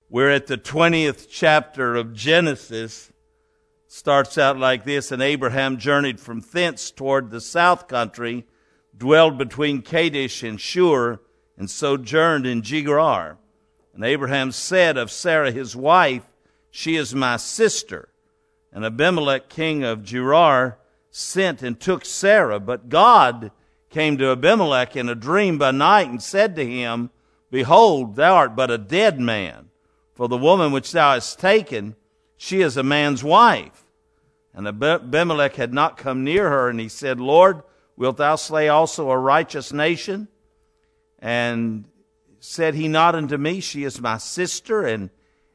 We're at the 20th chapter of Genesis. Starts out like this: And Abraham journeyed from thence toward the south country, dwelled between Kadesh and Shur, and sojourned in Gerar. And Abraham said of Sarah his wife, She is my sister. And Abimelech king of Gerar sent and took Sarah. But God came to Abimelech in a dream by night and said to him, Behold, thou art but a dead man, for the woman which thou hast taken, she is a man's wife. And Abimelech had not come near her, and he said, Lord, wilt thou slay also a righteous nation? And said he not unto me, She is my sister? And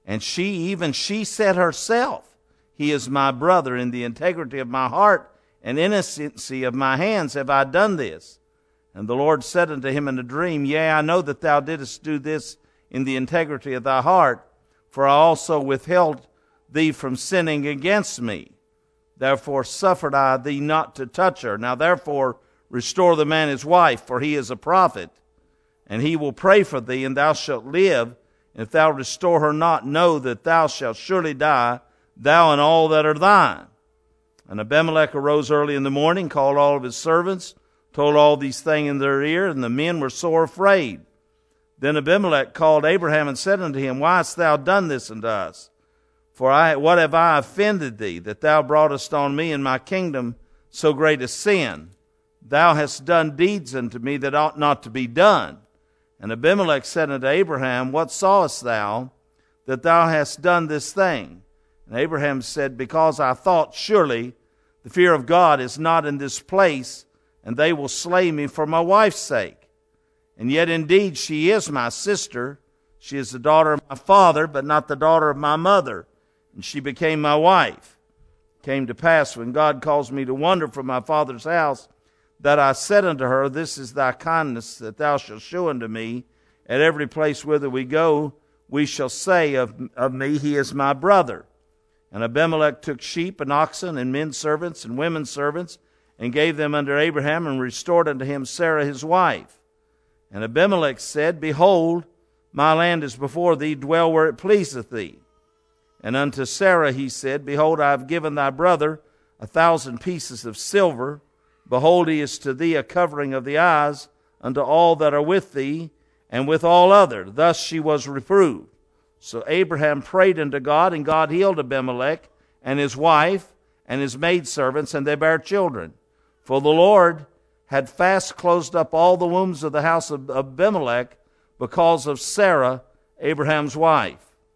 she said herself, He is my brother. In the integrity of my heart and innocency of my hands have I done this. And the Lord said unto him in a dream, Yea, I know that thou didst do this in the integrity of thy heart, for I also withheld thee from sinning against me. Therefore suffered I thee not to touch her. Now therefore restore the man his wife, for he is a prophet, and he will pray for thee, and thou shalt live. If thou restore her not, know that thou shalt surely die, thou and all that are thine. And Abimelech arose early in the morning, called all of his servants, told all these things in their ear, and the men were sore afraid. Then Abimelech called Abraham and said unto him, Why hast thou done this unto us? For what have I offended thee, that thou broughtest on me and my kingdom so great a sin? Thou hast done deeds unto me that ought not to be done. And Abimelech said unto Abraham, What sawest thou that thou hast done this thing? And Abraham said, Because I thought, surely the fear of God is not in this place, and they will slay me for my wife's sake. And yet indeed she is my sister. She is the daughter of my father, but not the daughter of my mother. And she became my wife. It came to pass, when God caused me to wander from my father's house, that I said unto her, This is thy kindness that thou shalt show unto me. At every place whither we go, we shall say of me, He is my brother. And Abimelech took sheep and oxen and men servants and women servants, and gave them unto Abraham, and restored unto him Sarah his wife. And Abimelech said, Behold, my land is before thee, dwell where it pleaseth thee. And unto Sarah he said, Behold, I have given thy brother 1,000 pieces of silver. Behold, he is to thee a covering of the eyes unto all that are with thee, and with all other. Thus she was reproved. So Abraham prayed unto God, and God healed Abimelech and his wife and his maidservants, and they bare children. For the Lord had fast closed up all the wombs of the house of Abimelech because of Sarah, Abraham's wife.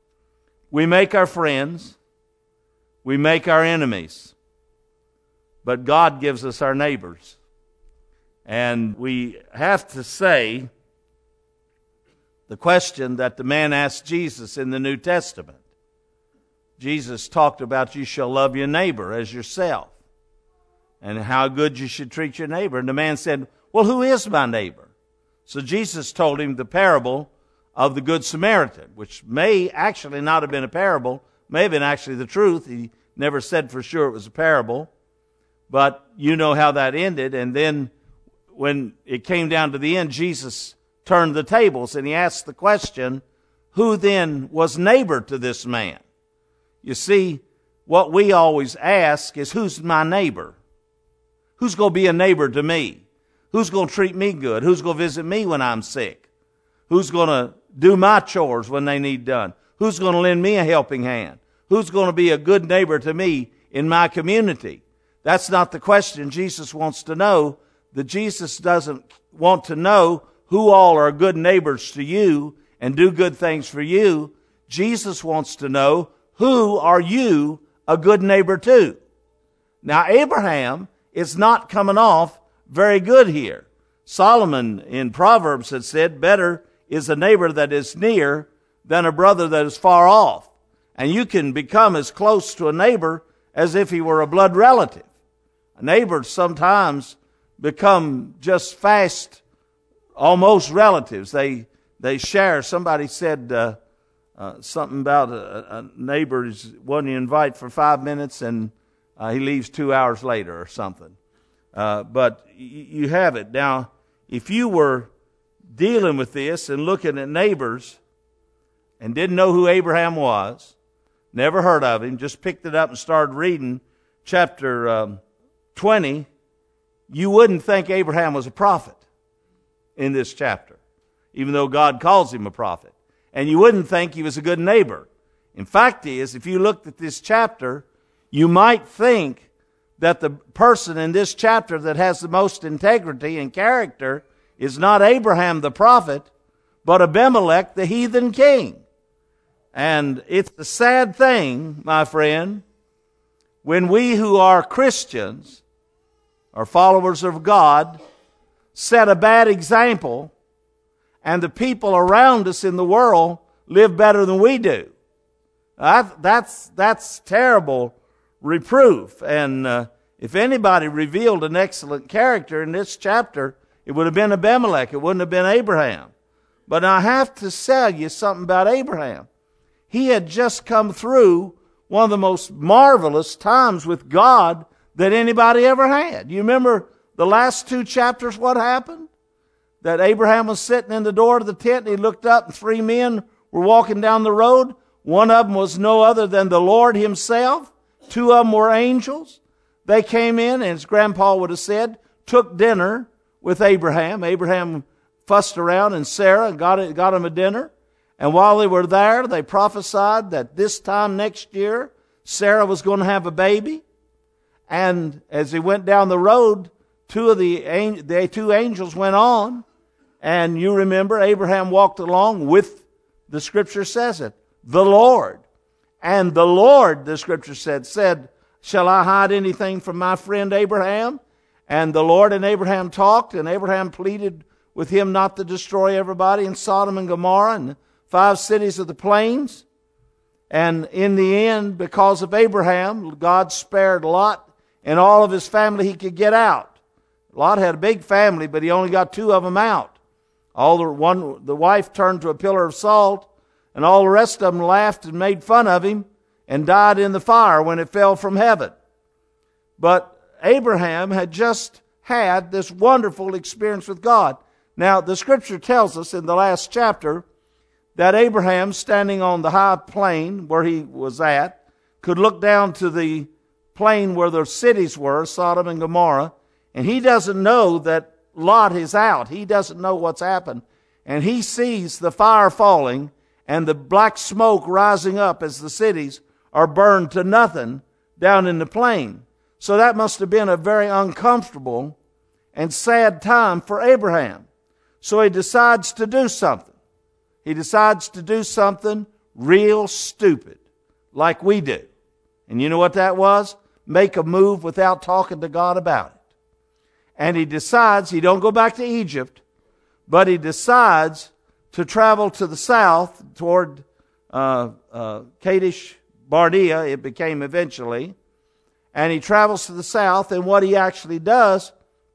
We make our friends, we make our enemies, but God gives us our neighbors. And we have to say the question that the man asked Jesus in the New Testament. Jesus talked about you shall love your neighbor as yourself, and how good you should treat your neighbor. And the man said, Well, who is my neighbor? So Jesus told him the parable of the Good Samaritan, which may actually not have been a parable, may have been actually the truth. He never said for sure it was a parable, but you know how that ended. And then when it came down to the end, Jesus turned the tables and he asked the question, who then was neighbor to this man? You see, what we always ask is, who's my neighbor? Who's going to be a neighbor to me? Who's going to treat me good? Who's going to visit me when I'm sick? Who's going to do my chores when they need done? Who's going to lend me a helping hand? Who's going to be a good neighbor to me in my community? That's not the question Jesus wants to know. That Jesus doesn't want to know who all are good neighbors to you and do good things for you. Jesus wants to know, who are you a good neighbor to? Now, Abraham is not coming off very good here. Solomon in Proverbs had said, better is a neighbor that is near than a brother that is far off. And you can become as close to a neighbor as if he were a blood relative. Neighbors sometimes become just fast, almost relatives. They share. Somebody said something about a neighbor is one you invite for 5 minutes and he leaves 2 hours later or something. But you have it. Now, if you were dealing with this and looking at neighbors, and didn't know who Abraham was, never heard of him, just picked it up and started reading chapter 20, you wouldn't think Abraham was a prophet in this chapter, even though God calls him a prophet. And you wouldn't think he was a good neighbor. In fact is, if you looked at this chapter, you might think that the person in this chapter that has the most integrity and character is not Abraham the prophet, but Abimelech the heathen king. And it's a sad thing, my friend, when we who are Christians, are followers of God, set a bad example, and the people around us in the world live better than we do. That's terrible reproof. And if anybody revealed an excellent character in this chapter, it would have been Abimelech. It wouldn't have been Abraham. But I have to tell you something about Abraham. He had just come through one of the most marvelous times with God that anybody ever had. You remember the last 2 chapters, what happened? That Abraham was sitting in the door of the tent, and he looked up, and 3 men were walking down the road. One of them was no other than the Lord himself. 2 of them were angels. They came in, and as Grandpa would have said, took dinner with Abraham. Abraham fussed around, and Sarah got him a dinner. And while they were there, they prophesied that this time next year, Sarah was going to have a baby. And as he went down the road, 2 of the 2 angels went on. And you remember, Abraham walked along with, the Scripture says it, the Lord. And the Lord, the Scripture said, shall I hide anything from my friend Abraham? And the Lord and Abraham talked, and Abraham pleaded with him not to destroy everybody in Sodom and Gomorrah and 5 cities of the plains. And in the end, because of Abraham, God spared Lot and all of his family he could get out. Lot had a big family, but he only got 2 of them out. The wife turned to a pillar of salt, and all the rest of them laughed and made fun of him and died in the fire when it fell from heaven. But Abraham had just had this wonderful experience with God. Now, the Scripture tells us in the last chapter that Abraham, standing on the high plain where he was at, could look down to the plain where the cities were, Sodom and Gomorrah, and he doesn't know that Lot is out. He doesn't know what's happened. And he sees the fire falling and the black smoke rising up as the cities are burned to nothing down in the plain. So that must have been a very uncomfortable and sad time for Abraham. So he decides to do something. He decides to do something real stupid, like we do. And you know what that was? Make a move without talking to God about it. And he decides, he don't go back to Egypt, but he decides to travel to the south toward Kadesh Barnea, it became eventually. And he travels to the south, and what he actually does,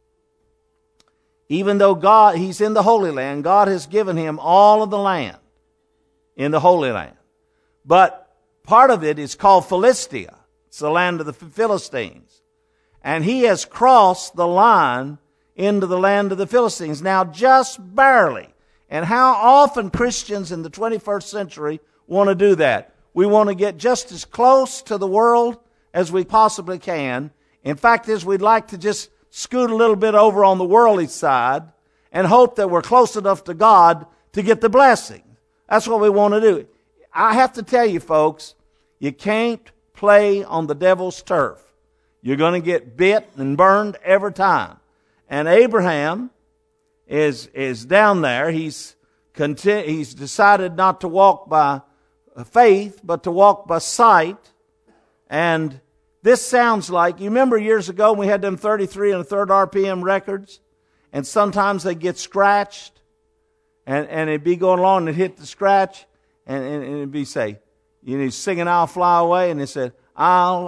even though he's in the Holy Land, God has given him all of the land in the Holy Land. But part of it is called Philistia. It's the land of the Philistines. And he has crossed the line into the land of the Philistines. Now, just barely. And how often Christians in the 21st century want to do that? We want to get just as close to the world as we possibly can. In fact, we'd like to just scoot a little bit over on the worldly side and hope that we're close enough to God to get the blessing. That's what we want to do. I have to tell you, folks, you can't play on the devil's turf. You're going to get bit and burned every time. And Abraham is down there. He's decided not to walk by faith, but to walk by sight. And this sounds like, you remember years ago we had them 33 and a third RPM records, and sometimes they get scratched, and it'd be going along and it'd hit the scratch, and it'd be he's singing "I'll Fly Away," and it said, I'll,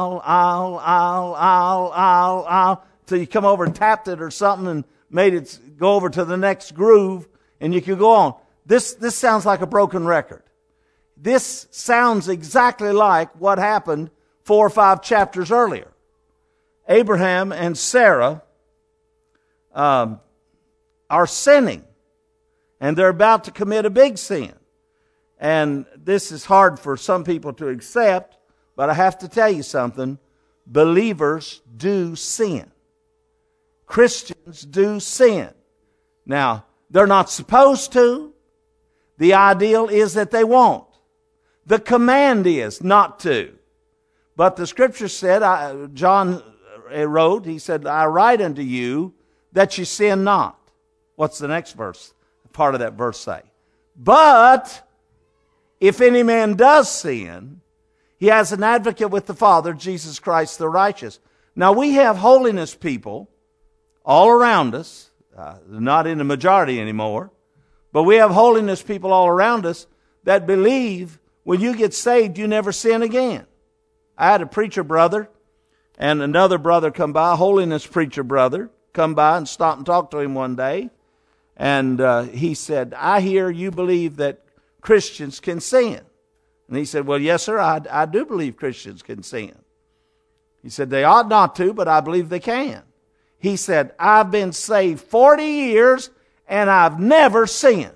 till you come over and tapped it or something and made it go over to the next groove, and you could go on. This sounds like a broken record. This sounds exactly like what happened 4 or 5 chapters earlier. Abraham and Sarah are sinning, and they're about to commit a big sin. And this is hard for some people to accept, but I have to tell you something. Believers do sin. Christians do sin. Now, they're not supposed to. The ideal is that they won't. The command is not to. But the Scripture said, John wrote, he said, I write unto you that you sin not. What's the next verse? Part of that verse say? But if any man does sin, he has an advocate with the Father, Jesus Christ the righteous. Now we have holiness people all around us, not in the majority anymore, but we have holiness people all around us that believe when you get saved, you never sin again. I had a preacher brother and another brother come by, a holiness preacher brother, come by and stop and talk to him one day. And he said, I hear you believe that Christians can sin. And he said, well, yes, sir, I do believe Christians can sin. He said, they ought not to, but I believe they can. He said, I've been saved 40 years and I've never sinned.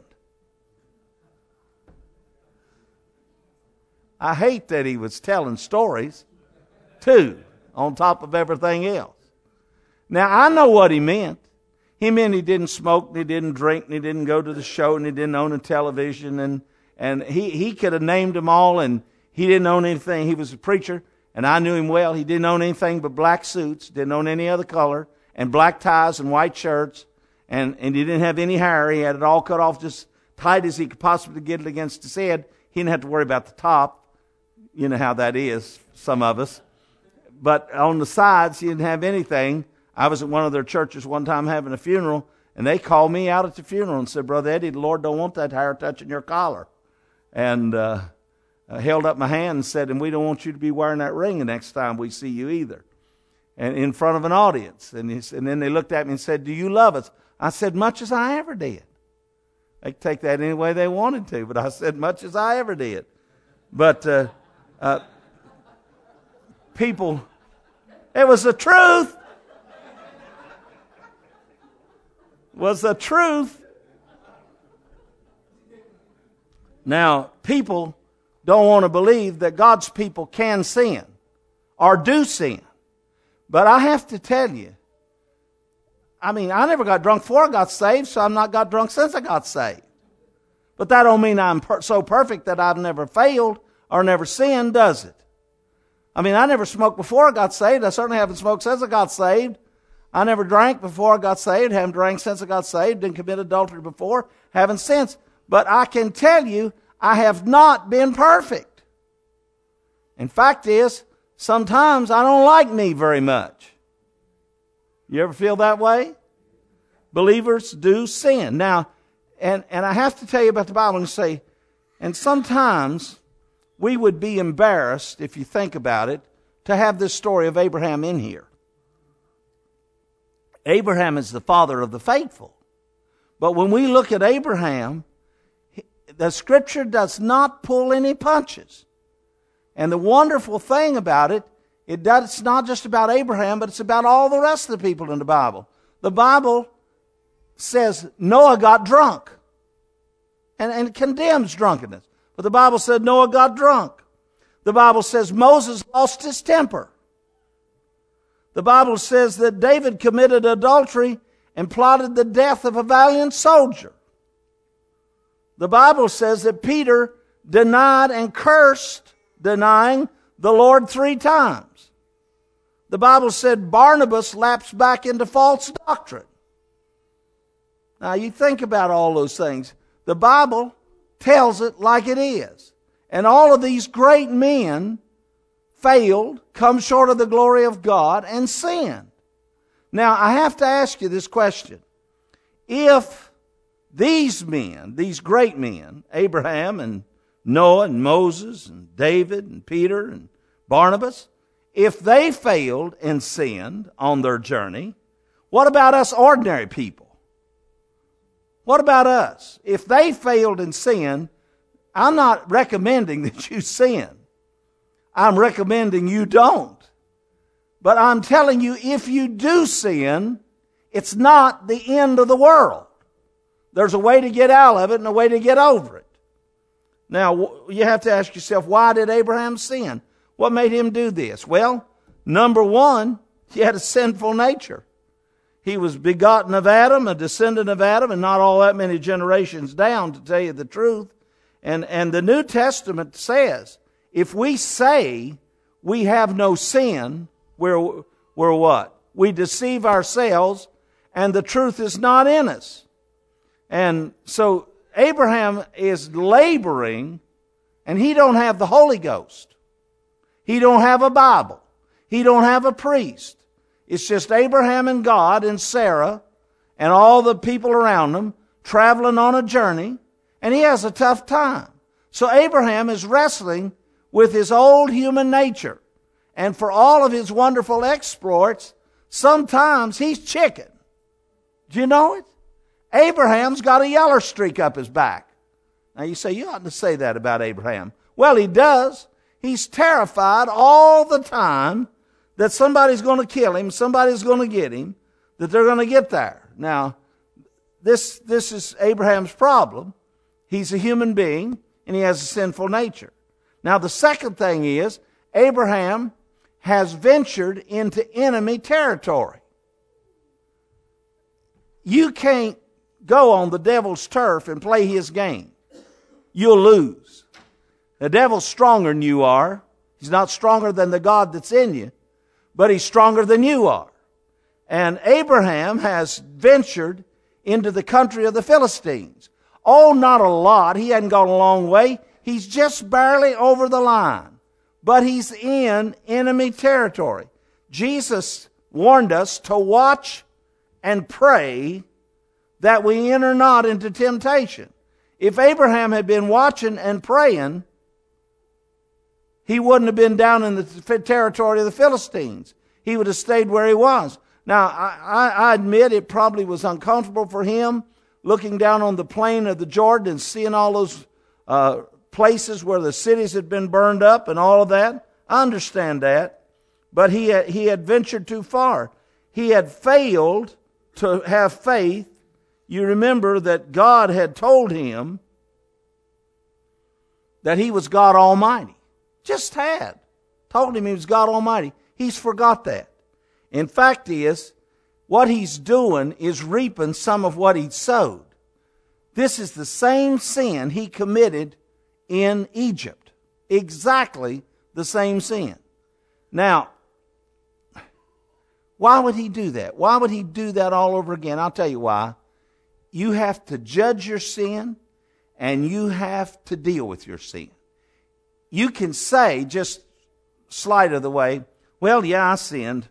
I hate that he was telling stories, too, on top of everything else. Now, I know what he meant. He meant he didn't smoke, and he didn't drink, and he didn't go to the show, and he didn't own a television, and he could have named them all, and he didn't own anything. He was a preacher, and I knew him well. He didn't own anything but black suits, didn't own any other color, and black ties and white shirts, and he didn't have any hair. He had it all cut off just tight as he could possibly get it against his head. He didn't have to worry about the top. You know how that is, some of us. But on the sides, he didn't have anything. I was at one of their churches one time having a funeral, and they called me out at the funeral and said, Brother Eddie, the Lord don't want that hair touching your collar. And held up my hand and said, and we don't want you to be wearing that ring the next time we see you either. And in front of an audience. And then they looked at me and said, do you love us? I said, much as I ever did. They could take that any way they wanted to, but I said, much as I ever did. But people, it was the truth. Was the truth. Now, people don't want to believe that God's people can sin or do sin. But I have to tell you, I never got drunk before I got saved, so I'm not got drunk since I got saved. But that don't mean I'm so perfect that I've never failed or never sinned, does it? I never smoked before I got saved. I certainly haven't smoked since I got saved. I never drank before I got saved. Haven't drank since I got saved. Didn't commit adultery before. Haven't since. But I can tell you, I have not been perfect. In fact is, sometimes I don't like me very much. You ever feel that way? Believers do sin. Now, and I have to tell you about the Bible and say, and sometimes we would be embarrassed, if you think about it, to have this story of Abraham in here. Abraham is the father of the faithful. But when we look at Abraham, the Scripture does not pull any punches. And the wonderful thing about it, it's not just about Abraham, but it's about all the rest of the people in the Bible. The Bible says Noah got drunk and condemns drunkenness. But the Bible said Noah got drunk. The Bible says Moses lost his temper. The Bible says that David committed adultery and plotted the death of a valiant soldier. The Bible says that Peter denied and cursed, denying the Lord 3 times. The Bible said Barnabas lapsed back into false doctrine. Now you think about all those things. The Bible tells it like it is. And all of these great men failed, come short of the glory of God, and sinned. Now, I have to ask you this question. If these men, these great men, Abraham and Noah and Moses and David and Peter and Barnabas, if they failed and sinned on their journey, what about us ordinary people? What about us? If they failed and sinned, I'm not recommending that you sin. I'm recommending you don't. But I'm telling you, if you do sin, it's not the end of the world. There's a way to get out of it and a way to get over it. Now, you have to ask yourself, why did Abraham sin? What made him do this? Well, number one, he had a sinful nature. He was begotten of Adam, a descendant of Adam, and not all that many generations down, to tell you the truth. And the New Testament says, if we say we have no sin, we're what? We deceive ourselves, and the truth is not in us. And so Abraham is laboring, and he don't have the Holy Ghost. He don't have a Bible. He don't have a priest. It's just Abraham and God and Sarah and all the people around them traveling on a journey, and he has a tough time. So Abraham is wrestling with his old human nature. And for all of his wonderful exploits, sometimes he's chicken. Do you know it? Abraham's got a yeller streak up his back. Now you say, you oughtn't to say that about Abraham. Well, he does. He's terrified all the time that somebody's going to kill him, somebody's going to get him, that they're going to get there. Now, this is Abraham's problem. He's a human being, and he has a sinful nature. Now, the second thing is, Abraham has ventured into enemy territory. You can't go on the devil's turf and play his game. You'll lose. The devil's stronger than you are. He's not stronger than the God that's in you, but he's stronger than you are. And Abraham has ventured into the country of the Philistines. Oh, not a lot. He hadn't gone a long way. He's just barely over the line. But he's in enemy territory. Jesus warned us to watch and pray that we enter not into temptation. If Abraham had been watching and praying, he wouldn't have been down in the territory of the Philistines. He would have stayed where he was. Now, I admit it probably was uncomfortable for him looking down on the plain of the Jordan and seeing all those places where the cities had been burned up and all of that. I understand that. But he had ventured too far. He had failed to have faith. You remember that God had told him that he was God Almighty. Just had. Told him he was God Almighty. He's forgot that. In fact is, what he's doing is reaping some of what he sowed. This is the same sin he committed in Egypt. Exactly the same sin. Now, why would he do that? Why would he do that all over again? I'll tell you why. You have to judge your sin, and you have to deal with your sin. You can say, just slight of the way, well, yeah, I sinned.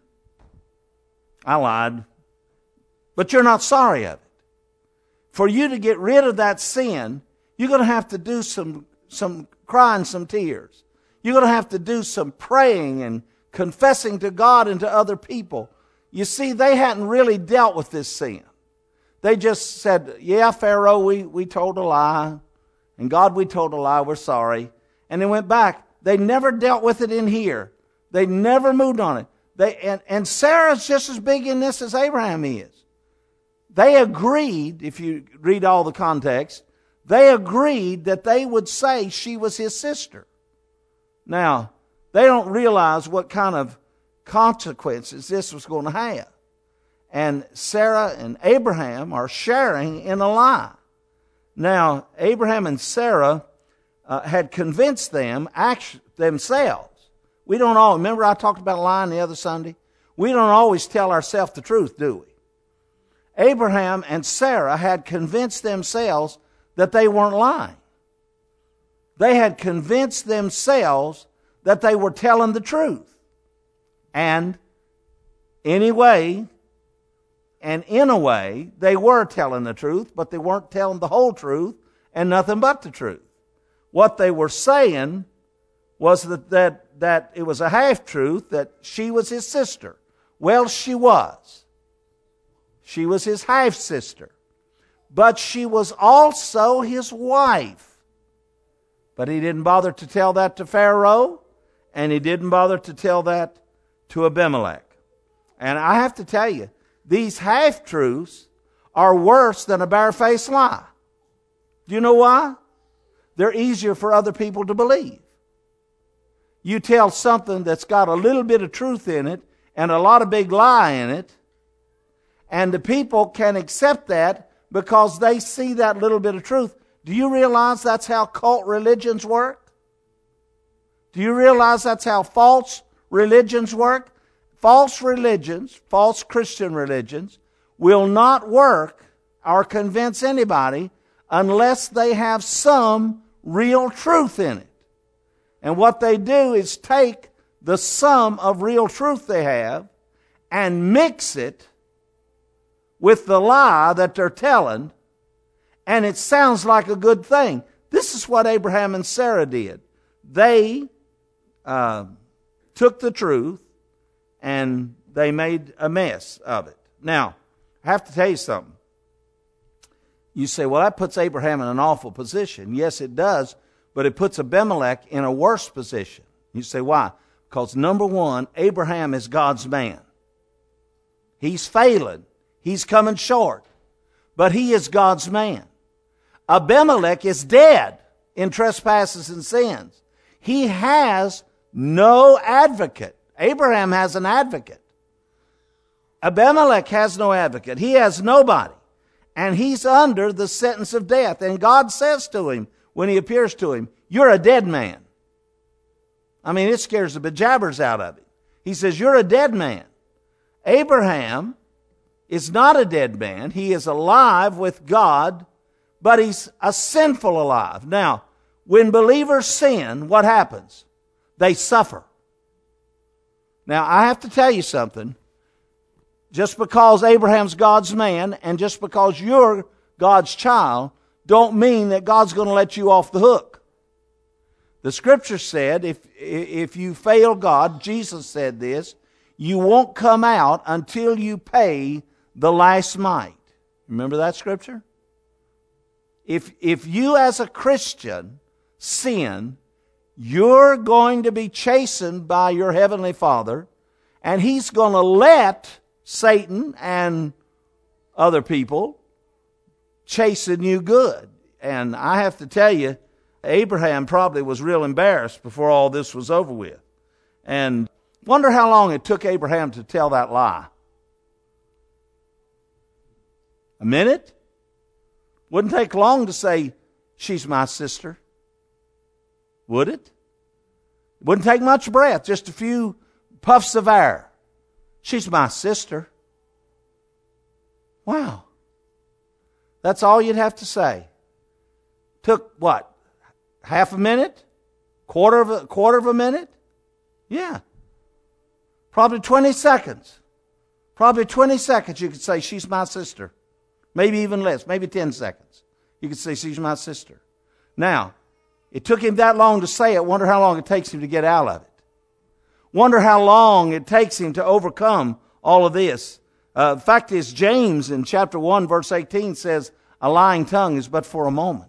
I lied. But you're not sorry of it. For you to get rid of that sin, you're going to have to do some crying, some tears. You're going to have to do some praying and confessing to God and to other people. You see, they hadn't really dealt with this sin. They just said, yeah, Pharaoh, we told a lie. And God, we told a lie. We're sorry. And they went back. They never dealt with it in here. They never moved on it. And Sarah's just as big in this as Abraham is. They agreed, if you read all the context, they agreed that they would say she was his sister. Now, they don't realize what kind of consequences this was going to have. And Sarah and Abraham are sharing in a lie. Now, Abraham and Sarah had convinced them themselves. We don't all, remember I talked about lying the other Sunday? We don't always tell ourselves the truth, do we? Abraham and Sarah had convinced themselves that they weren't lying. They had convinced themselves that they were telling the truth. And anyway, and in a way, they were telling the truth, but they weren't telling the whole truth and nothing but the truth. What they were saying was that it was a half-truth, that she was his sister. Well, she was. She was his half-sister. But she was also his wife. But he didn't bother to tell that to Pharaoh, and he didn't bother to tell that to Abimelech. And I have to tell you, these half-truths are worse than a barefaced lie. Do you know why? they're easier for other people to believe. You tell something that's got a little bit of truth in it and a lot of big lie in it, and the people can accept that because they see that little bit of truth. Do you realize that's how cult religions work? Do you realize that's how false religions work? False religions, false Christian religions, will not work or convince anybody unless they have some real truth in it. And what they do is take the sum of real truth they have and mix it with the lie that they're telling, and it sounds like a good thing. This is what Abraham and Sarah did. They took the truth and they made a mess of it. Now, I have to tell you something. You say, well, that puts Abraham in an awful position. Yes, it does, but it puts Abimelech in a worse position. You say, why? Because number one, Abraham is God's man. He's failing. He's coming short. But he is God's man. Abimelech is dead in trespasses and sins. He has no advocate. Abraham has an advocate. Abimelech has no advocate. He has nobody. And he's under the sentence of death. And God says to him, when he appears to him, you're a dead man. I mean, it scares the bejabbers out of him. He says, you're a dead man. Abraham is not a dead man. He is alive with God, but he's a sinful alive. Now, when believers sin, what happens? They suffer. Now, I have to tell you something. Just because Abraham's God's man and just because you're God's child don't mean that God's going to let you off the hook. The Scripture said if you fail God, Jesus said this, you won't come out until you pay the last mite. Remember that Scripture? If you as a Christian sin, you're going to be chastened by your Heavenly Father, and He's going to let Satan and other people chasten you good. And I have to tell you, Abraham probably was real embarrassed before all this was over with. And wonder how long it took Abraham to tell that lie. A minute? Wouldn't take long to say, she's my sister. Would it? Wouldn't take much breath, just a few puffs of air. She's my sister. Wow. That's all you'd have to say. Took what? Half a minute? Quarter of a minute? Yeah. Probably 20 seconds. Probably 20 seconds you could say, she's my sister. Maybe even less. Maybe 10 seconds. You could say, she's my sister. Now, it took him that long to say it. Wonder how long it takes him to get out of it. Wonder how long it takes him to overcome all of this. The fact is, James in chapter 1, verse 18 says, a lying tongue is but for a moment.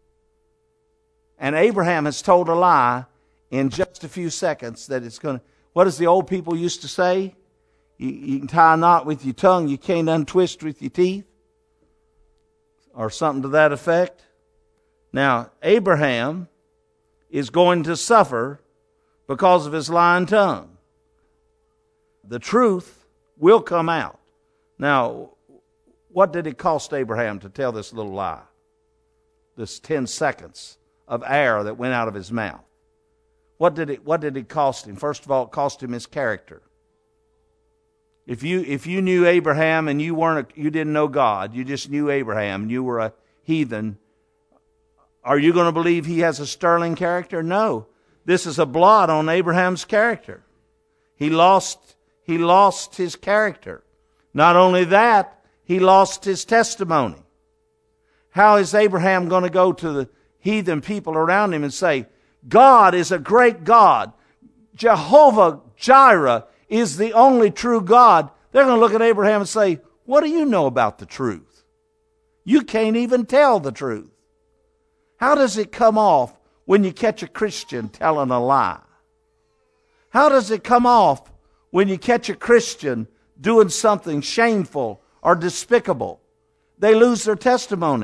And Abraham has told a lie in just a few seconds that it's going to... What does the old people used to say? You can tie a knot with your tongue, you can't untwist with your teeth. Or something to that effect. Now, Abraham is going to suffer because of his lying tongue. The truth will come out. Now, what did it cost Abraham to tell this little lie? This 10 seconds of air that went out of his mouth. What did it cost him? First of all, it cost him his character. If you knew Abraham and you didn't know God, you just knew Abraham and you were a heathen, are you going to believe he has a sterling character? No. This is a blot on Abraham's character. He lost his character. Not only that, he lost his testimony. How is Abraham going to go to the heathen people around him and say, God is a great God. Jehovah Jireh is the only true God. They're going to look at Abraham and say, what do you know about the truth? You can't even tell the truth. How does it come off when you catch a Christian telling a lie? How does it come off when you catch a Christian doing something shameful or despicable? They lose their testimony.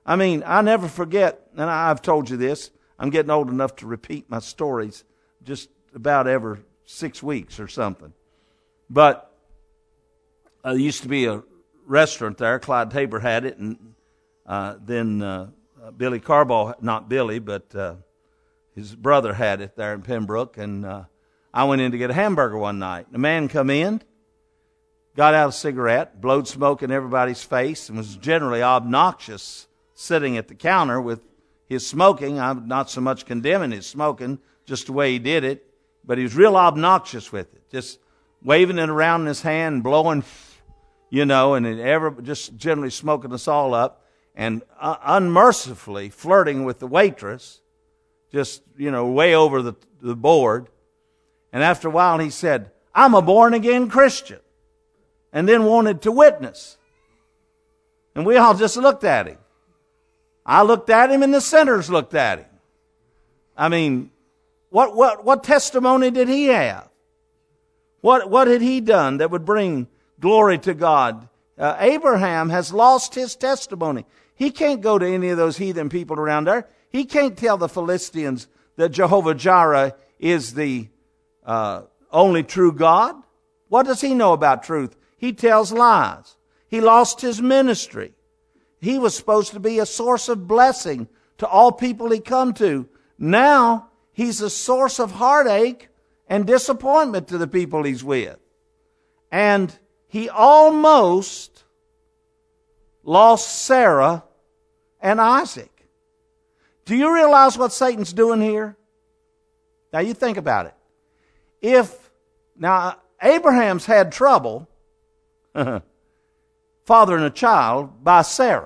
I mean, I never forget, and I've told you this, I'm getting old enough to repeat my stories just about every 6 weeks or something. But there used to be a restaurant there. Clyde Tabor had it, and then Billy Carbaugh, not Billy, but his brother had it there in Pembroke. And I went in to get a hamburger one night. The man come in, got out a cigarette, blowed smoke in everybody's face, and was generally obnoxious sitting at the counter with his smoking. I'm not so much condemning his smoking, just the way he did it, but he was real obnoxious with it, just waving it around in his hand, blowing, and just generally smoking us all up, and unmercifully flirting with the waitress, just, way over the board. And after a while he said, "I'm a born-again Christian," and then wanted to witness. And we all just looked at him. I looked at him, and the sinners looked at him. I mean, what testimony did he have? What had he done that would bring glory to God? Abraham has lost his testimony. He can't go to any of those heathen people around there. He can't tell the Philistines that Jehovah Jireh is the only true God. What does he know about truth? He tells lies. He lost his ministry. He was supposed to be a source of blessing to all people he come to. Now he's a source of heartache and disappointment to the people he's with. And he almost lost Sarah and Isaac. Do you realize what Satan's doing here? Now you think about it. Now Abraham's had trouble fathering a child by Sarah.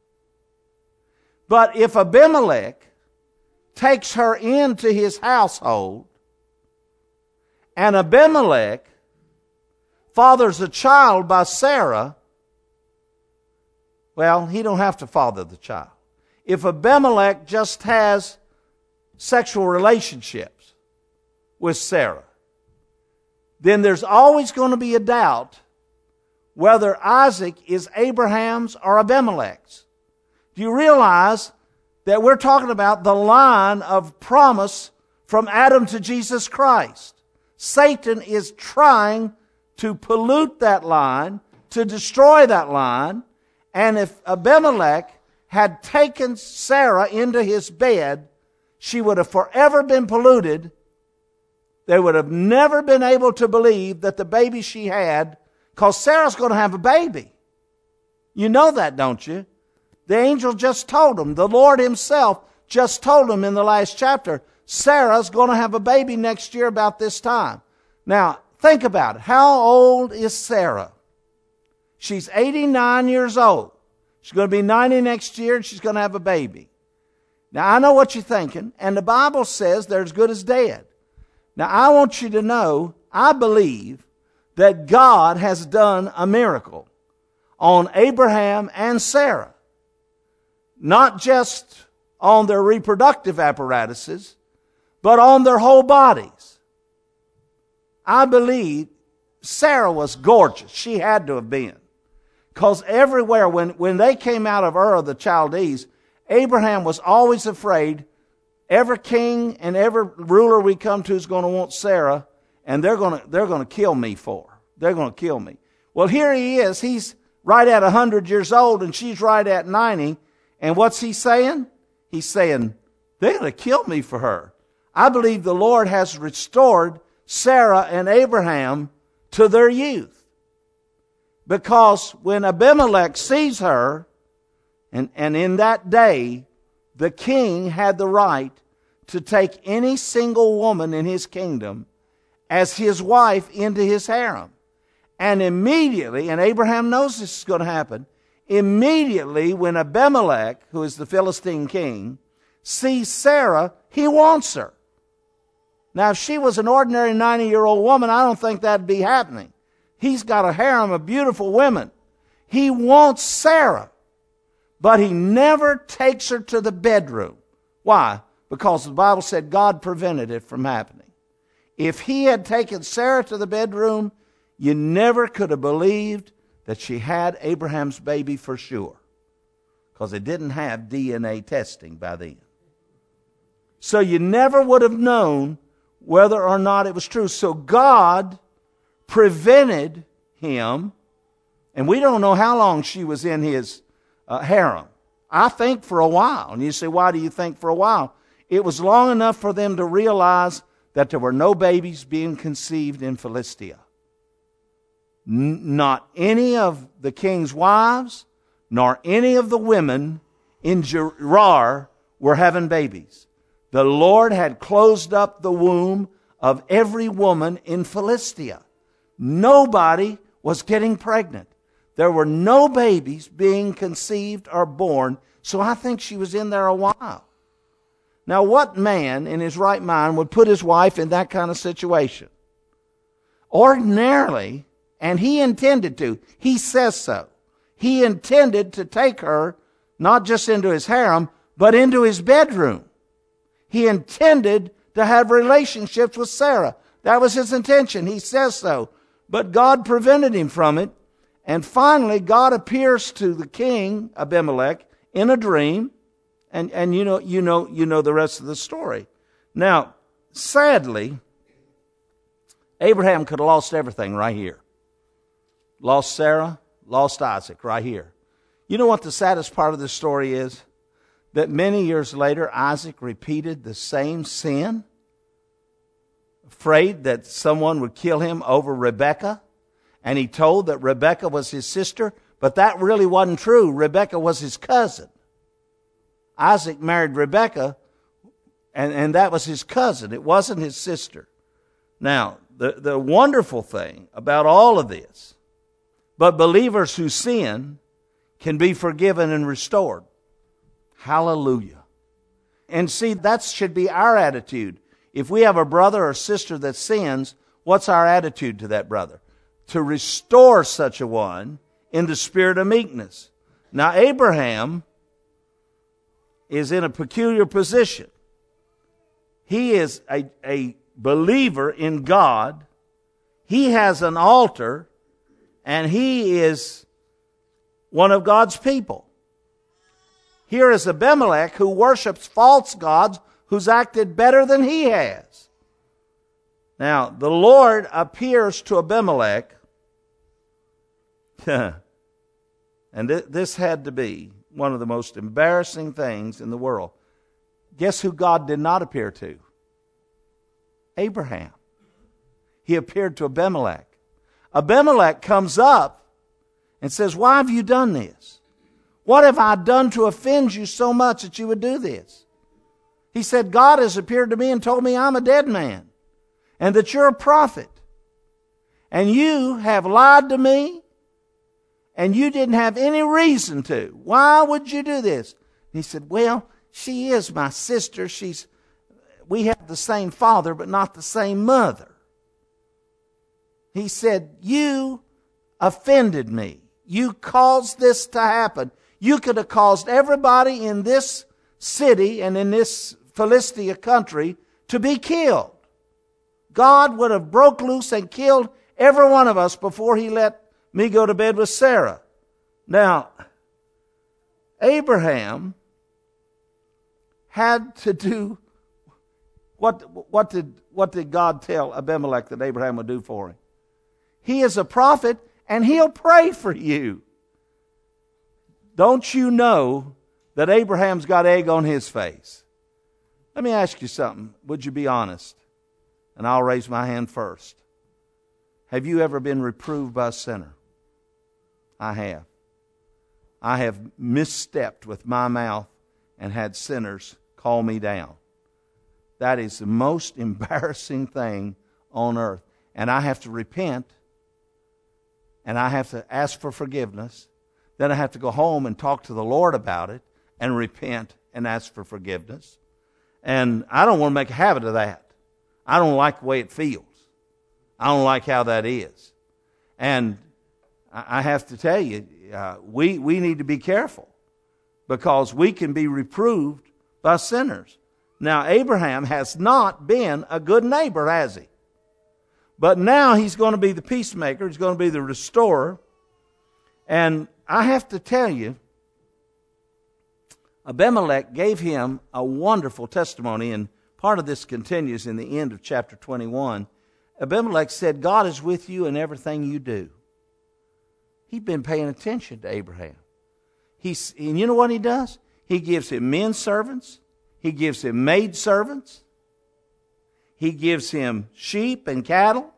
But if Abimelech takes her into his household, and Abimelech fathers a child by Sarah, well, he don't have to father the child. If Abimelech just has sexual relationships with Sarah, then there's always going to be a doubt whether Isaac is Abraham's or Abimelech's. Do you realize that we're talking about the line of promise from Adam to Jesus Christ? Satan is trying to pollute that line, to destroy that line. And if Abimelech had taken Sarah into his bed, she would have forever been polluted. They would have never been able to believe that the baby she had, because Sarah's going to have a baby. You know that, don't you? The angel just told them. The Lord himself just told them in the last chapter, Sarah's going to have a baby next year about this time. Now, think about it. How old is Sarah? She's 89 years old. She's going to be 90 next year, and she's going to have a baby. Now, I know what you're thinking, and the Bible says they're as good as dead. Now, I want you to know, I believe that God has done a miracle on Abraham and Sarah. Not just on their reproductive apparatuses, but on their whole bodies. I believe Sarah was gorgeous. She had to have been. Because everywhere, when they came out of Ur of the Chaldees, Abraham was always afraid every king and every ruler we come to is going to want Sarah, and they're going to kill me for her. They're going to kill me. Well, here he is. He's right at 100 years old, and she's right at 90. And what's he saying? He's saying, they're going to kill me for her. I believe the Lord has restored Sarah and Abraham to their youth. Because when Abimelech sees her, and in that day, the king had the right to take any single woman in his kingdom as his wife into his harem. And immediately, and Abraham knows this is going to happen, immediately when Abimelech, who is the Philistine king, sees Sarah, he wants her. Now, if she was an ordinary 90-year-old woman, I don't think that'd be happening. He's got a harem of beautiful women. He wants Sarah, but he never takes her to the bedroom. Why? Because the Bible said God prevented it from happening. If he had taken Sarah to the bedroom, you never could have believed that she had Abraham's baby for sure. because they didn't have DNA testing by then. So you never would have known whether or not it was true. So God prevented him, and we don't know how long she was in his harem. I think for a while. And you say, why do you think for a while? It was long enough for them to realize that there were no babies being conceived in Philistia. Not any of the king's wives, nor any of the women in Gerar were having babies. The Lord had closed up the womb of every woman in Philistia. Nobody was getting pregnant. There were no babies being conceived or born, so I think she was in there a while. Now, what man in his right mind would put his wife in that kind of situation? Ordinarily, and he intended to, he says so. He intended to take her not just into his harem, but into his bedroom. He intended to have relationships with Sarah. That was his intention. He says so. But God prevented him from it. And finally, God appears to the king, Abimelech, in a dream. And you know the rest of the story. Now, sadly, Abraham could have lost everything right here. Lost Sarah, lost Isaac right here. You know what the saddest part of this story is? That many years later, Isaac repeated the same sin, afraid that someone would kill him over Rebekah, and he told that Rebekah was his sister, but that really wasn't true. Rebekah was his cousin. Isaac married Rebekah, and that was his cousin. It wasn't his sister. Now, the wonderful thing about all of this, but believers who sin can be forgiven and restored. Hallelujah. And see, that should be our attitude. If we have a brother or sister that sins, what's our attitude to that brother? To restore such a one in the spirit of meekness. Now, Abraham is in a peculiar position. He is a believer in God. He has an altar, and he is one of God's people. Here is Abimelech, who worships false gods, who's acted better than he has. Now, the Lord appears to Abimelech, and this had to be one of the most embarrassing things in the world. Guess who God did not appear to? Abraham. He appeared to Abimelech. Abimelech comes up and says, "Why have you done this? What have I done to offend you so much that you would do this?" He said, "God has appeared to me and told me I'm a dead man and that you're a prophet. And you have lied to me and you didn't have any reason to. Why would you do this?" He said, "Well, she is my sister. We have the same father but not the same mother." He said, "You offended me. You caused this to happen. You could have caused everybody in this city and in this Philistia country to be killed. God would have broke loose and killed every one of us before he let me go to bed with Sarah." Now, Abraham had to do what did God tell Abimelech that Abraham would do for him? He is a prophet and he'll pray for you. Don't you know that Abraham's got egg on his face? Let me ask you something. Would you be honest? And I'll raise my hand first. Have you ever been reproved by a sinner? I have. I have misstepped with my mouth and had sinners call me down. That is the most embarrassing thing on earth. And I have to repent. And I have to ask for forgiveness. Then I have to go home and talk to the Lord about it and repent and ask for forgiveness. And I don't want to make a habit of that. I don't like the way it feels. I don't like how that is. And I have to tell you, we need to be careful because we can be reproved by sinners. Now, Abraham has not been a good neighbor, has he? But now he's going to be the peacemaker. He's going to be the restorer. And I have to tell you, Abimelech gave him a wonderful testimony, and part of this continues in the end of chapter 21. Abimelech said, God is with you in everything you do. He'd been paying attention to Abraham. And you know what he does? He gives him men servants. He gives him maid servants. He gives him sheep and cattle.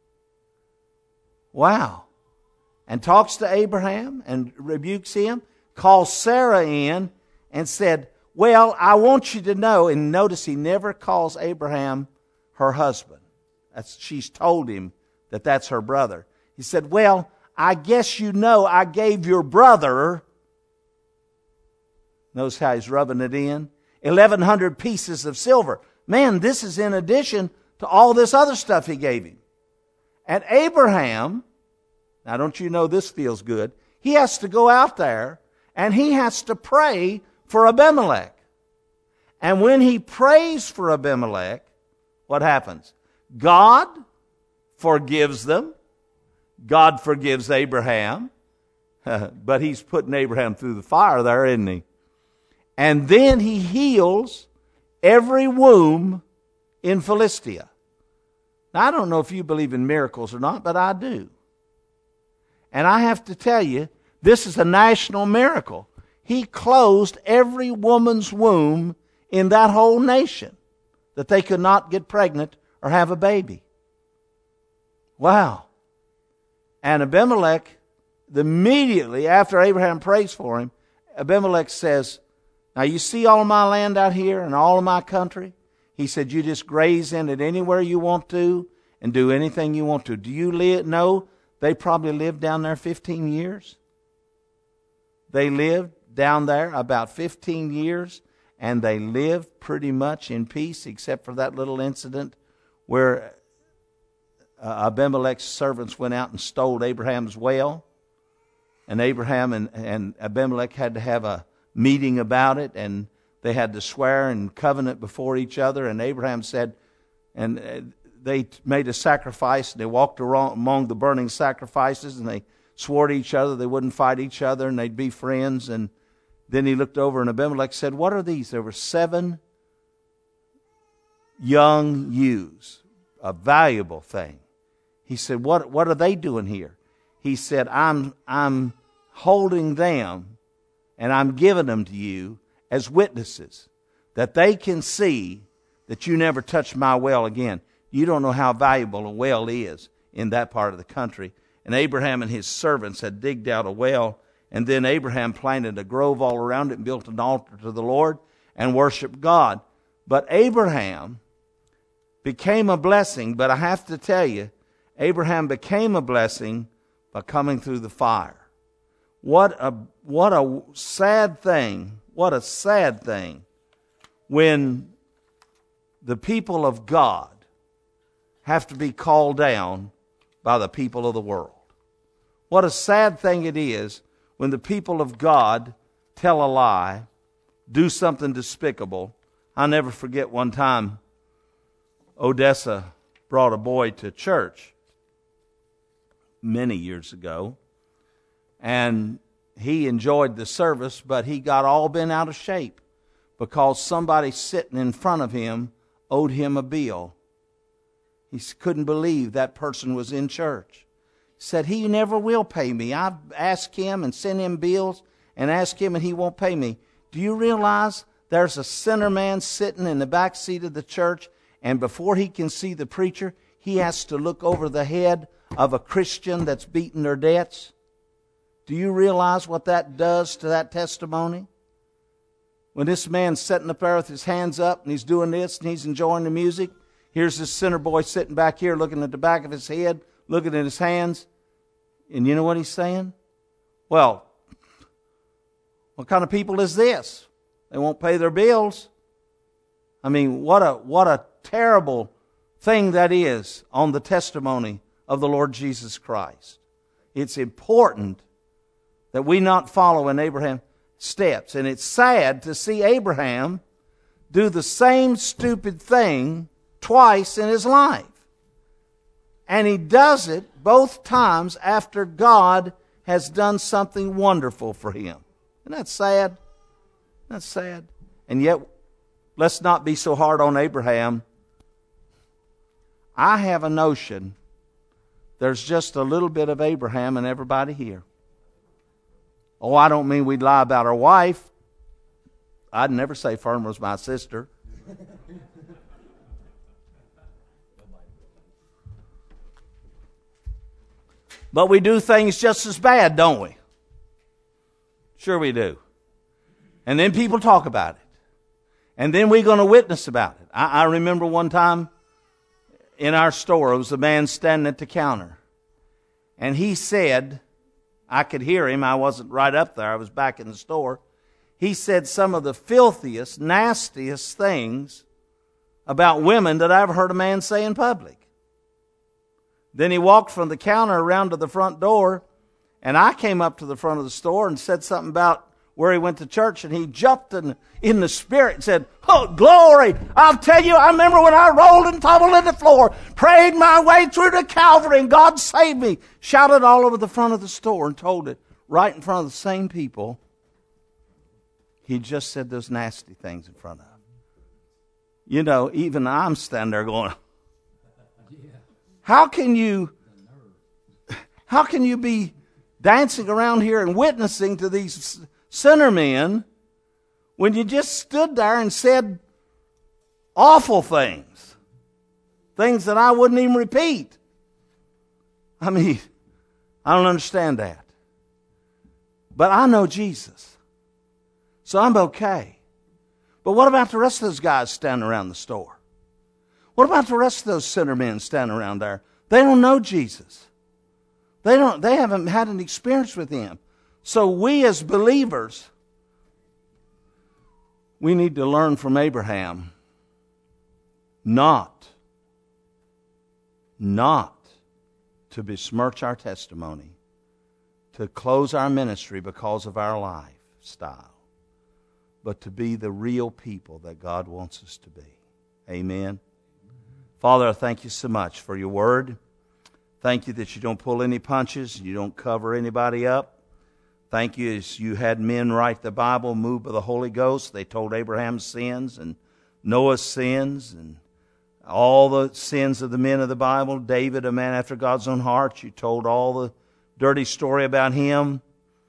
Wow. And talks to Abraham and rebukes him. Calls Sarah in and said, well, I want you to know, and notice he never calls Abraham her husband. She's told him that that's her brother. He said, well, I guess you know I gave your brother, notice how he's rubbing it in, 1,100 pieces of silver. Man, this is in addition to all this other stuff he gave him. And Abraham, now don't you know this feels good, he has to go out there and he has to pray for Abimelech. And when he prays for Abimelech, what happens? God forgives them. God forgives Abraham. But he's putting Abraham through the fire there, isn't he? And then he heals every womb in Philistia. Now, I don't know if you believe in miracles or not, but I do. And I have to tell you, this is a national miracle. He closed every woman's womb in that whole nation, that they could not get pregnant or have a baby. Wow. And Abimelech, immediately after Abraham prays for him, Abimelech says, now you see all of my land out here and all of my country? He said, you just graze in it anywhere you want to and do anything you want to. Do you know they probably lived down there 15 years? They lived down there about 15 years, and they lived pretty much in peace, except for that little incident where Abimelech's servants went out and stole Abraham's well. And Abraham and Abimelech had to have a meeting about it, and they had to swear and covenant before each other. And Abraham said, and they made a sacrifice, and they walked around among the burning sacrifices, and they swore to each other they wouldn't fight each other, and they'd be friends. And then he looked over, and Abimelech said, what are these? There were 7 young ewes, a valuable thing. He said, what are they doing here? He said, I'm holding them, and I'm giving them to you as witnesses, that they can see that you never touched my well again. You don't know how valuable a well is in that part of the country. And Abraham and his servants had digged out a well, and then Abraham planted a grove all around it and built an altar to the Lord and worshiped God. But Abraham became a blessing, but I have to tell you, Abraham became a blessing by coming through the fire. What a sad thing. What a sad thing when the people of God have to be called down by the people of the world. What a sad thing it is when the people of God tell a lie, do something despicable. I'll never forget one time Odessa brought a boy to church many years ago, and he enjoyed the service, but he got all bent out of shape because somebody sitting in front of him owed him a bill. He couldn't believe that person was in church. He said, he never will pay me. I've asked him and sent him bills and asked him, and he won't pay me. Do you realize there's a sinner man sitting in the back seat of the church, and before he can see the preacher, he has to look over the head of a Christian that's beaten their debts? Do you realize what that does to that testimony? When this man's sitting up there with his hands up and he's doing this and he's enjoying the music, here's this sinner boy sitting back here looking at the back of his head, looking at his hands, and you know what he's saying? Well, what kind of people is this? They won't pay their bills. I mean, what a terrible thing that is on the testimony of the Lord Jesus Christ. It's important that we not follow in Abraham's steps. And it's sad to see Abraham do the same stupid thing twice in his life. And he does it both times after God has done something wonderful for him. Isn't that sad? That's sad. And yet, let's not be so hard on Abraham. I have a notion there's just a little bit of Abraham in everybody here. Oh, I don't mean we'd lie about our wife. I'd never say Fern was my sister. But we do things just as bad, don't we? Sure we do. And then people talk about it. And then we're going to witness about it. I remember one time in our store, there was a man standing at the counter. And he said, I could hear him, I wasn't right up there, I was back in the store. He said some of the filthiest, nastiest things about women that I ever heard a man say in public. Then he walked from the counter around to the front door, and I came up to the front of the store and said something about where he went to church, and he jumped in the spirit and said, oh, glory! I'll tell you, I remember when I rolled and tumbled in the floor, prayed my way through to Calvary, and God saved me. Shouted all over the front of the store and told it right in front of the same people he just said those nasty things in front of. You know, even I'm standing there going, how can you be dancing around here and witnessing to these sinner men when you just stood there and said awful things? Things that I wouldn't even repeat. I mean, I don't understand that. But I know Jesus. So I'm okay. But what about the rest of those guys standing around the store? What about the rest of those sinner men standing around there? They don't know Jesus. They haven't had an experience with Him. So we as believers, we need to learn from Abraham not to besmirch our testimony, to close our ministry because of our lifestyle, but to be the real people that God wants us to be. Amen. Father, I thank you so much for your word. Thank you that you don't pull any punches, you don't cover anybody up. Thank you as you had men write the Bible, moved by the Holy Ghost. They told Abraham's sins and Noah's sins and all the sins of the men of the Bible. David, a man after God's own heart, you told all the dirty story about him.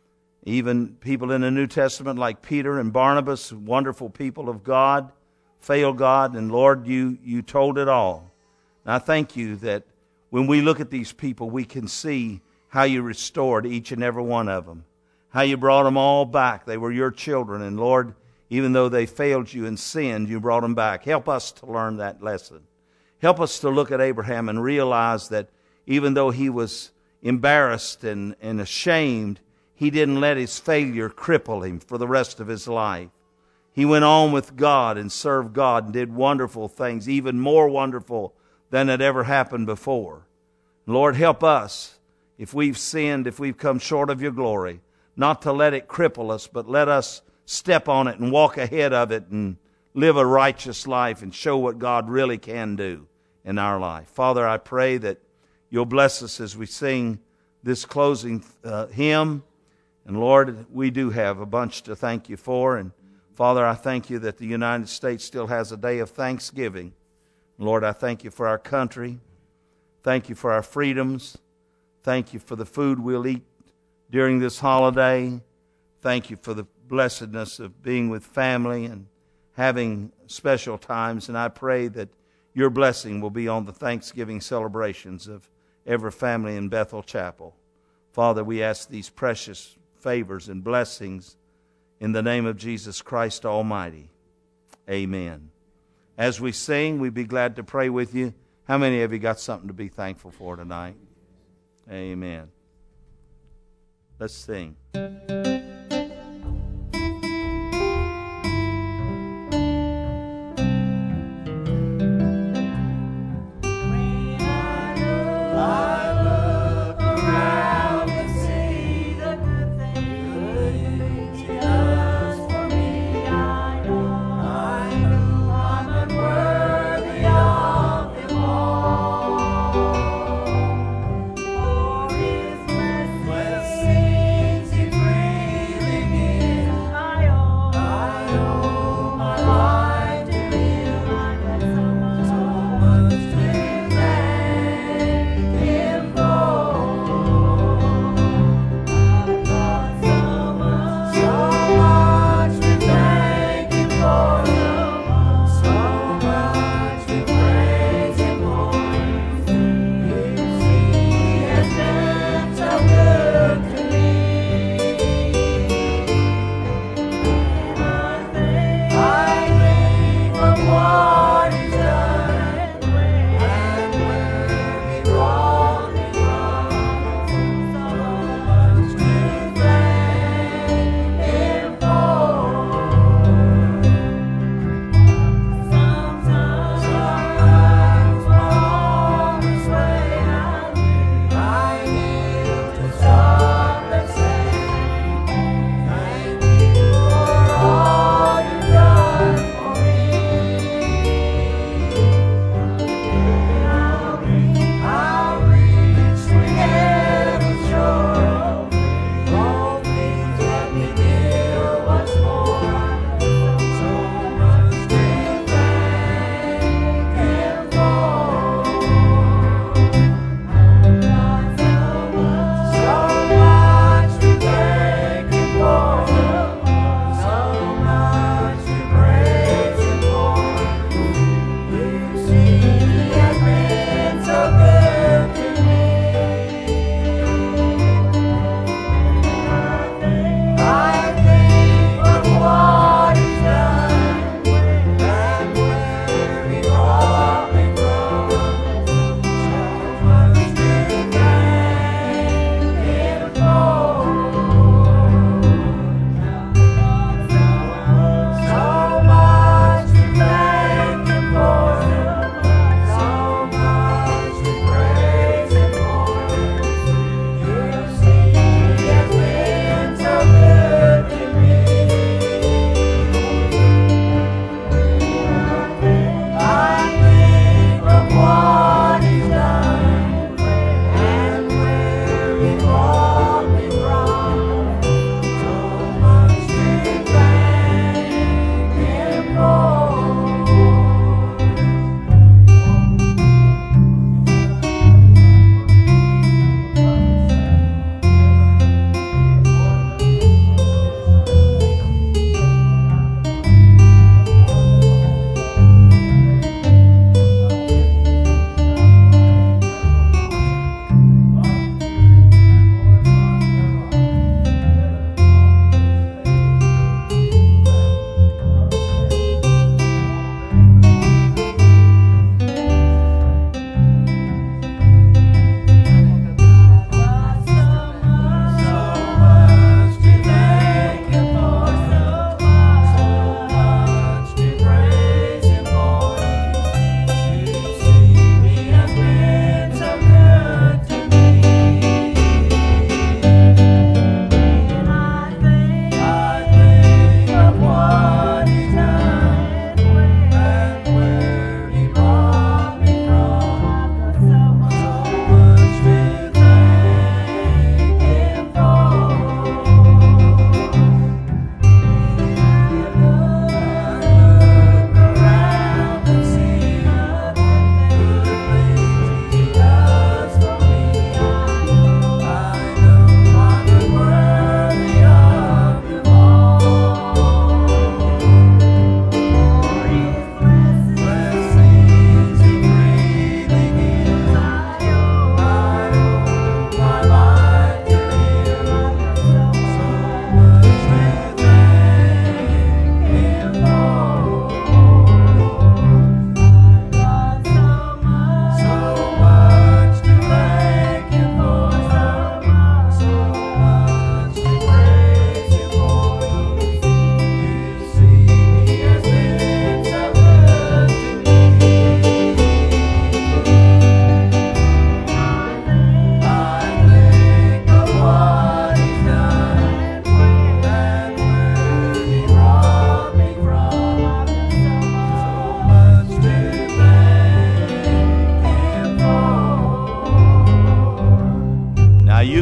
Even people in the New Testament like Peter and Barnabas, wonderful people of God, failed God, and Lord, you told it all. And I thank you that when we look at these people, we can see how you restored each and every one of them, how you brought them all back. They were your children, and Lord, even though they failed you and sinned, you brought them back. Help us to learn that lesson. Help us to look at Abraham and realize that even though he was embarrassed and ashamed, he didn't let his failure cripple him for the rest of his life. He went on with God and served God and did wonderful things, even more wonderful than had ever happened before. Lord, help us, if we've sinned, if we've come short of your glory, not to let it cripple us, but let us step on it and walk ahead of it and live a righteous life and show what God really can do in our life. Father, I pray that you'll bless us as we sing this closing hymn. And Lord, we do have a bunch to thank you for. And Father, I thank you that the United States still has a day of thanksgiving. Lord, I thank you for our country. Thank you for our freedoms. Thank you for the food we'll eat during this holiday. Thank you for the blessedness of being with family and having special times. And I pray that your blessing will be on the Thanksgiving celebrations of every family in Bethel Chapel. Father, we ask these precious favors and blessings in the name of Jesus Christ Almighty. Amen. As we sing, we'd be glad to pray with you. How many of you got something to be thankful for tonight? Amen. Let's sing. Blessings he brings.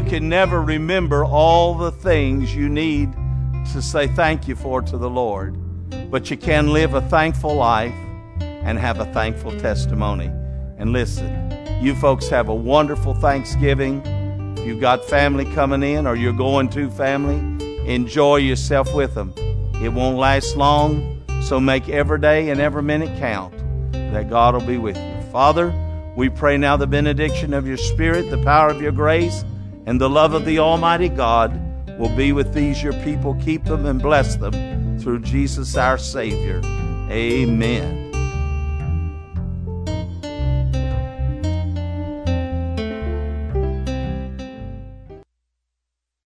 can never remember all the things you need to say thank you for to the Lord, but you can live a thankful life and have a thankful testimony. And listen, you folks have a wonderful Thanksgiving. If you've got family coming in or you're going to family, enjoy yourself with them. It won't last long, so make every day and every minute count that God will be with you. Father, we pray now the benediction of your Spirit, the power of your grace, and the love of the Almighty God will be with these your people. Keep them and bless them through Jesus our Savior. Amen.